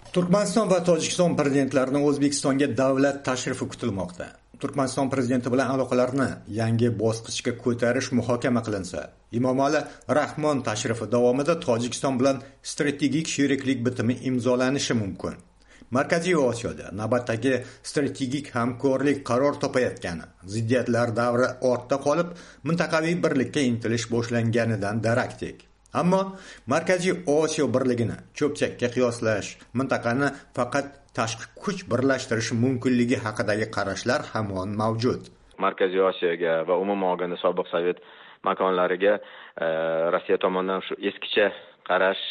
Turkmaniston va Tojikiston prezidentlarining O'zbekistonga davlat tashrifi kutilmoqda. Turkmaniston prezidenti bilan aloqalarni yangi bosqichga ko'tarish muhokama qilinsa, Emomali Rahmon tashrifi davomida Tojikiston bilan strategik sheriklik bitimi imzolanishi mumkin. Markaziy Osiyoda navbatdagi strategik hamkorlik qaror topayotgani, ziddiyatlar davri ortda qolib, mintaqaviy birlikka intilish boshlanganidan darakdek. Ammo Markaziy Osiyo birligini cho'pchakka qiyoslash, mintaqani faqat tashqi kuch birlashtirishi mumkinligi haqidagi qarashlar hamon mavjud. Markaziy Osiyoga va umuman olganda sobiq Sovet makonlariga Rossiya tomonidan shu eskicha qarash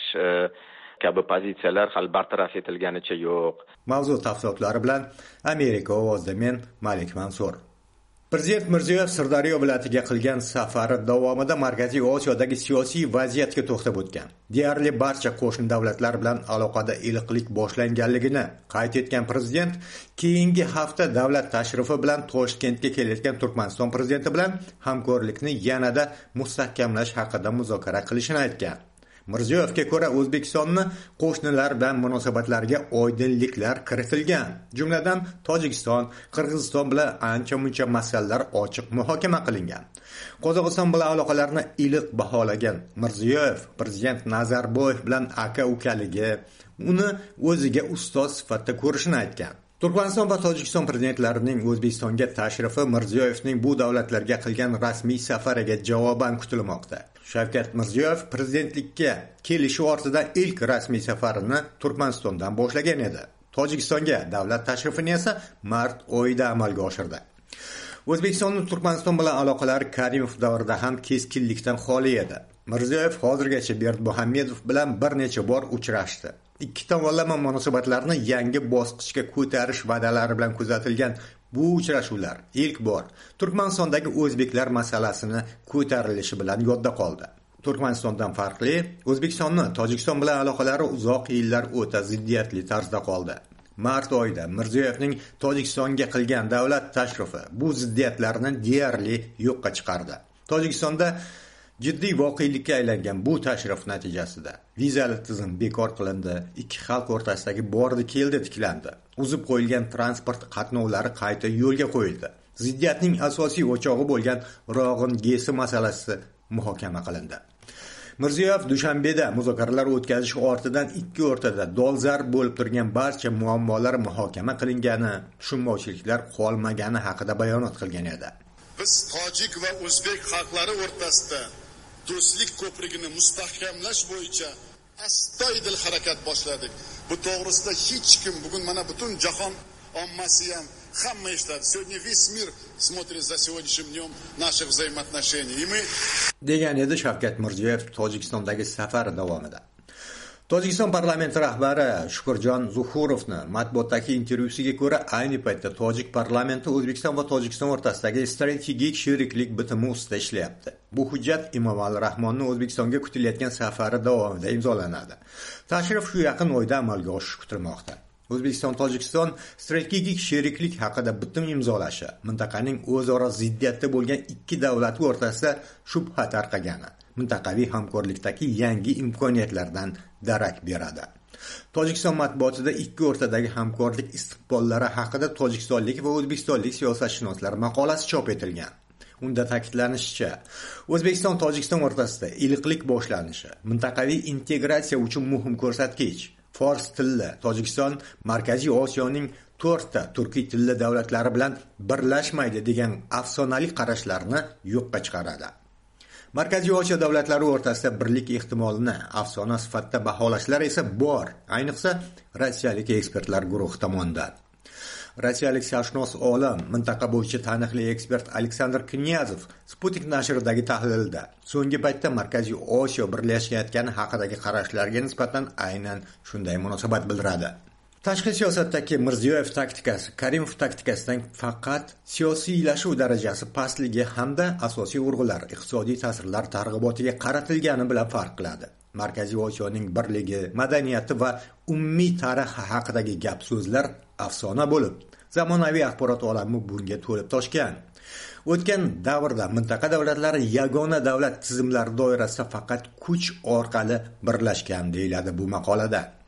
kabi pozitsiyalar hali bartaraf etilganicha yo'q. Mavzu tafsilotlari bilan Amerika ovozida men Malik Mansur. Prezident Mirziyoyev Sirdaryo viloyatiga qilgan safari davomida Markaziy Osiyodagi siyosiy vaziyatga to'xtab o'tgan. Deyarli barcha qo'shni davlatlar bilan aloqada iliqlik boshlanganligini qayd etgan prezident keyingi hafta davlat tashrifi bilan Toshkentga kelayotgan Turkmaniston prezidenti bilan hamkorlikni yanada mustahkamlash haqida muzokara qilishini aytgan. Mirziyoyevga ko'ra O'zbekistonni qo'shnilar bilan munosabatlariga oydinliklar kiritilgan. Jumladan Tojikiston, Qirg'iziston bilan ancha-muncha masalalar ochiq muhokama qilingan. Qozog'iston bilan aloqalarni iliq baholagan Mirziyoyev prezident Nazarboyev bilan aka-ukaligi, uni o'ziga ustoz sifatida ko'rishini aytgan. Turkmaniston va Tojikiston prezidentlarining O'zbekistonga tashrifi Mirziyoyevning bu davlatlarga qilgan rasmiy safariga javoban kutilmoqda. Shavkat Mirziyoyev prezidentlikka kelishi ortidan ilk rasmiy safarini Turkmanistondan boshlagan edi. Tojikistonga davlat tashrifini esa mart oyida amalga oshirdi. O'zbekistonning Turkmaniston bilan aloqalari Karimov davrida ham keskinlikdan xoli edi. Mirziyoyev hozirgacha Berdimuhamedov bilan bir necha bor uchrashdi. Ikki tomonlama munosabatlarni yangi bosqichga ko'tarish va'dalari bilan kuzatilgan bu uchrashuvlar ilk bor Turkmanistondagi o'zbeklar masalasini ko'tarilishi bilan yodda qoldi. Turkmanistondan farqli, O'zbekistonning Tojikiston bilan aloqalari uzoq yillar o'ta ziddiyatli tarzda qoldi. Mart oyida Mirziyoyevning Tojikistonga qilgan davlat tashrifi bu ziddiyatlarni deyarli yo'qqa chiqardi. Tojikistonda jiddiy voqelikka aylangan bu tashrif natijasida vizali tizim bekor qilindi, ikki xalq o'rtasidagi bordi-keldi tiklandi. Uzib qo'yilgan transport qatnovlari qayta yo'lga qo'yildi. Ziddiyatning asosiy o'chog'i bo'lgan Rog'in gesi masalasi muhokama qilindi. Mirziyoyev Dushanbeda muzokaralar o'tkazish ortidan ikki o'rtada dolzarb bo'lib turgan barcha muammolar muhokama qilingani, tushunmovchiliklar qolmagani haqida bayonot qilgan edi. Biz tojik va o'zbek xalqlari o'rtasida do'stlik ko'prigini mustahkamlash bo'yicha astoydil harakat boshladik. Bu to'g'risida hech kim bugun mana butun jahon ommasi ham hamma eshitadi. Сегодня весь мир смотрит за сегодняшним днем наших взаимоотношений. И мы degan edi Shavkat Mirziyoyev Tojikistondagi safari davomida. Tojikiston parlamenti rahbari Shukurjon Zuhurovning matbuotdagi intervyusiga ko'ra, ayni paytda Tojik parlamenti O'zbekiston va Tojikiston o'rtasidagi strategik sheriklik bitimi ustida ishlayapti. Bu hujjat Emomali Rahmonning O'zbekistonga kutilayotgan safari davomida imzolanadi. Tashrif shu yaqin oyda amalga oshishi kutilmoqda. O'zbekiston-Tojikiston strategik sheriklik haqida bitim imzolashi mintaqaning o'zaro ziddiyatda bo'lgan ikki davlat o'rtasida shubha tarqagani, mintaqaviy hamkorlikdagi yangi imkoniyatlardan darak beradi. Tojikiston matbuotida ikki o'rtadagi hamkorlik istiqbollari haqida tojikistonlik va o'zbekistonlik siyosatshunoslar maqolasi chop etilgan. Unda ta'kidlanishicha, O'zbekiston-Tojikiston o'rtasida iliqlik boshlanishi mintaqaviy integratsiya uchun muhim ko'rsatkich. Fors tilli Tojikiston Markaziy Osiyoning 4 ta turkiy tilli davlatlari bilan birlashmaydi degan afsonali qarashlarni yo'qqa chiqaradi. Markaziy Osiyo davlatlari o'rtasida birlik ehtimolini afsona sifatida baholashlar esa bor, ayniqsa rossiyalik ekspertlar guruhi tomonidan. Rossiyalik sharqshunos olim, mintaqa bo'yicha taniqli ekspert Aleksandr Knyazov Sputnik nashridagi tahlilda so'nggi paytda Markaziy Osiyo birlashayotgani haqidagi qarashlarga nisbatan aynan shunday munosabat bildiradi. Tashqi siyosatdagi Mirziyoyev taktikasi Karimov taktikasidan faqat siyosiylashuv darajasi pastligi hamda asosiy urg'ular iqtisodiy ta'sirlar targ'ibotiga qaratilgani bilan farq qiladi. Markaziy Osiyoning birligi, madaniyati va umumiy tarixi haqidagi gap so'zlar afsona bo'lib, zamonaviy axborot olami bunga to'lib toshgan. O'tgan davrda mintaqa davlatlari yagona davlat tizimlari doirasida faqat kuch orqali birlashgan deyiladi bu maqolada.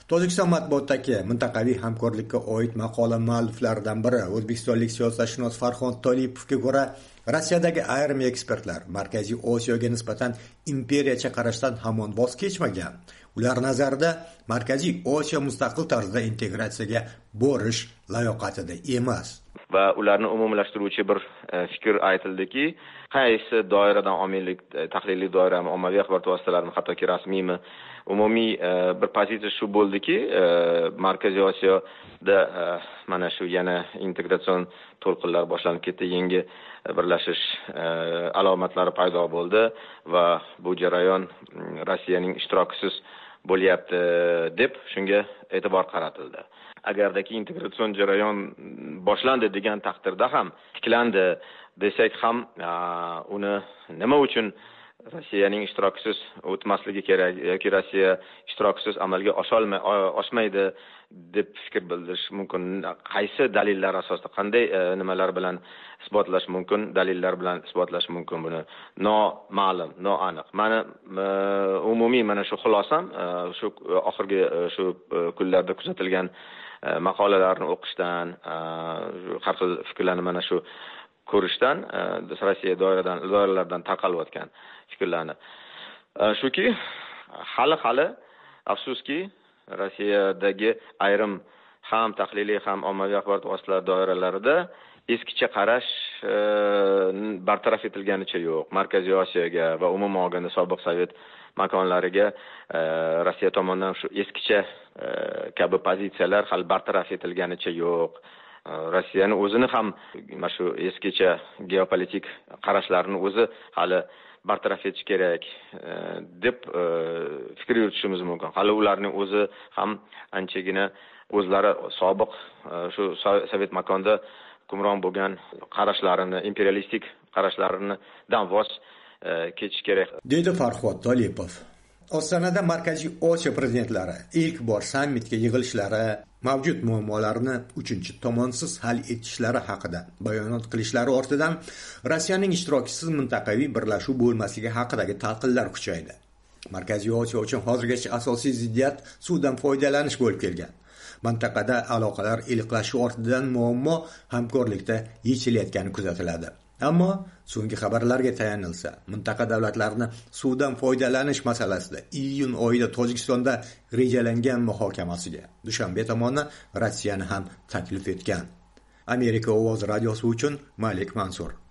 Tojikiston matbuotidagi mintaqaviy hamkorlikka oid maqola mualliflaridan biri o'zbekistonlik siyosatshunos Farxon Tolipovga ko'ra, Rossiyadagi ayrim ekspertlar Markaziy Osiyoga nisbatan imperiyacha qarashdan hamon voz kechmagan. Ular nazarida Markaziy Osiyo mustaqil tarzda integratsiyaga borish layoqatida emas. Va ularni umumlashtiruvchi bir fikr aytildiki, qaysi doiradan omillik, tahliliy doirami, ommaviy axborot vositalarini, hattoki rasmiymi, umumiy bir pozitsiya shu bo'ldiki, Markaziy Osiyoda mana shu yana integratsion to'lqinlar boshlanib ketdi, yangi birlashish alomatlari paydo bo'ldi va bu jarayon Rossiyaning ishtirokisiz bo'lyapti deb shunga e'tibor qaratildi. Agardaki integratsion jarayon boshlandi degan taqdirda ham, tiklandi desak ham, uni nima uchun Rossiyaning ishtirokisiz o'tmasligi kerak yoki Rossiya ishtirokisiz amalga oshmaydi deb fikr bildirish mumkin. Qaysi dalillar asosida, qanday nimalar bilan isbotlash mumkin, dalillar bilan isbotlash mumkin buni noma'lum, noaniq. Mana umumiy mana shu xulosam shu oxirgi shu kunlarda kuzatilgan maqolalarni o'qishdan, har xil fikrlarni mana shu ko'rishdan, Rossiya doiralardan tarqalayotgan fikrlarni. Shuki, hali afsuski, Rossiyadagi ayrim ham tahliliy ham ommaviy axborot vositalari doiralarida eskicha qarash bartaraf etilganicha yo'q. Markaziy Osiyoga va umuman olganda sobiq Sovet makonlariga Rossiya tomonidan shu eskicha kabi pozitsiyalar hali bartaraf etilganicha yo'q. Rossiyani o'zini ham mana shu eskicha geopolitik qarashlarini o'zi hali bartaraf etish kerak deb fikr yuritishimiz mumkin. Hali ularning o'zi ham anchagina o'zlari sobiq shu Sovet makonda hukmron bo'lgan qarashlarini, imperialistik qarashlaridan voz kechish kerak, deydi Farxod Tolipov. Ostonada Markaziy Osiyo prezidentlari ilk bor sammitga yig'ilishlari, mavjud muammolarni uchinchi tomonsiz hal etishlari haqida bayonot qilishlari ortidan Rossiyaning ishtirokisiz mintaqaviy birlashuv bo'lmasligi haqidagi talqinlar kuchaydi. Markaziy Osiyo uchun hozirgacha asosiy ziddiyat suvdan foydalanish bo'lib kelgan. Mintaqada aloqalar iliqlashi ortidan muammo hamkorlikda yechilayotgani kuzatiladi. Ammo so'nggi xabarlarga tayanilsa, mintaqa davlatlarini suvdan foydalanish masalasida iyun oyida Tojikistonda rejalangan muhokamasiga Dushanbe tomoni Rossiyani ham taklif etgan. Amerika ovozi radiosi uchun Malik Mansur.